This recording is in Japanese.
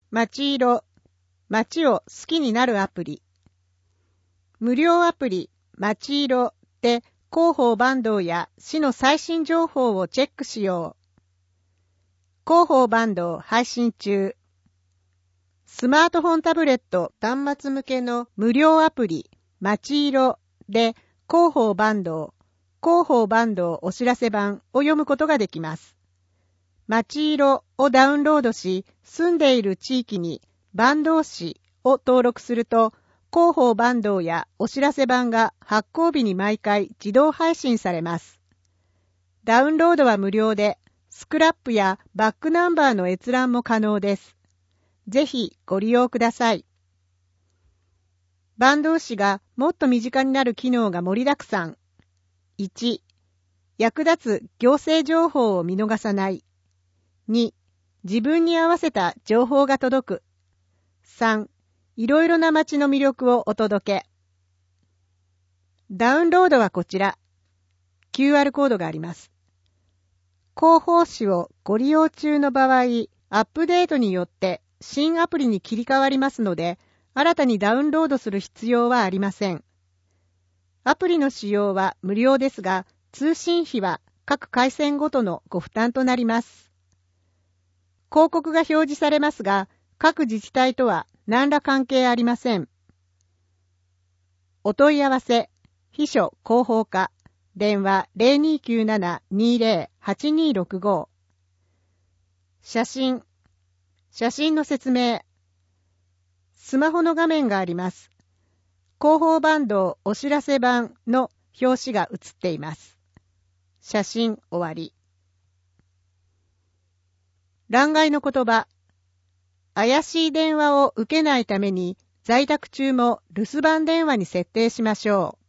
街色、街を好きになるアプリ。無料アプリ、街色で広報板道や市の最新情報をチェックしよう。広報板道配信中。スマートフォンタブレット端末向けの無料アプリ、街色で広報板道お知らせ版を読むことができます。街色をダウンロードし、住んでいる地域に板道市を登録すると、広報板道やお知らせ版が発行日に毎回自動配信されます。ダウンロードは無料で、スクラップやバックナンバーの閲覧も可能です。ぜひご利用ください。板道市がもっと身近になる機能が盛りだくさん。1、役立つ行政情報を見逃さない。2、自分に合わせた情報が届く。3、いろいろな街の魅力をお届け。ダウンロードはこちら。QR コードがあります。広報誌をご利用中の場合、アップデートによって新アプリに切り替わりますので、新たにダウンロードする必要はありません。アプリの使用は無料ですが、通信費は各回線ごとのご負担となります。広告が表示されますが、各自治体とは何ら関係ありません。お問い合わせ、秘書広報課、電話 0297-20-8265。写真の説明。スマホの画面があります。広報板道お知らせ版の表紙が写っています。写真終わり。欄外の言葉。怪しい電話を受けないために在宅中も留守番電話に設定しましょう。